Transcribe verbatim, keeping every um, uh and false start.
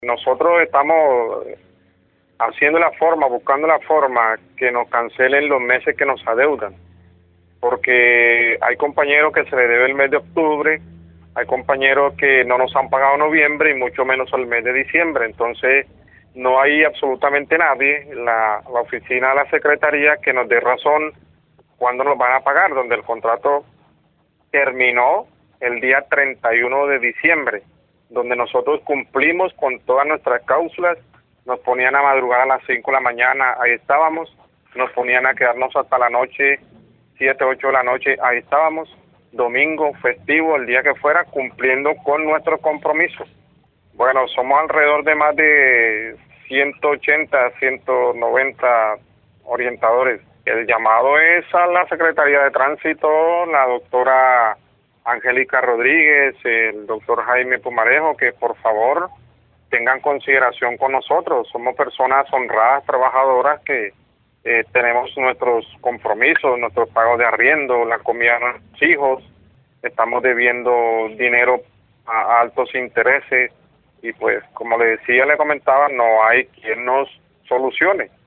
Nosotros estamos haciendo la forma, buscando la forma que nos cancelen los meses que nos adeudan, porque hay compañeros que se les debe el mes de octubre, hay compañeros que no nos han pagado noviembre y mucho menos el mes de diciembre. Entonces no hay absolutamente nadie, la, la oficina de la Secretaría, que nos dé razón cuándo nos van a pagar, donde el contrato terminó el día treinta y uno de diciembre, donde nosotros cumplimos con todas nuestras cláusulas. Nos ponían a madrugar a las cinco de la mañana, ahí estábamos, nos ponían a quedarnos hasta la noche, siete, ocho de la noche, ahí estábamos, domingo, festivo, el día que fuera, cumpliendo con nuestro compromiso. Bueno, somos alrededor de más de ciento ochenta, ciento noventa orientadores. El llamado es a la Secretaría de Tránsito, la doctora Angélica Rodríguez, el doctor Jaime Pumarejo, que por favor tengan consideración con nosotros. Somos personas honradas, trabajadoras, que eh, tenemos nuestros compromisos, nuestros pagos de arriendo, la comida de nuestros hijos, estamos debiendo dinero a, a altos intereses y pues, como le decía, le comentaba, no hay quien nos solucione.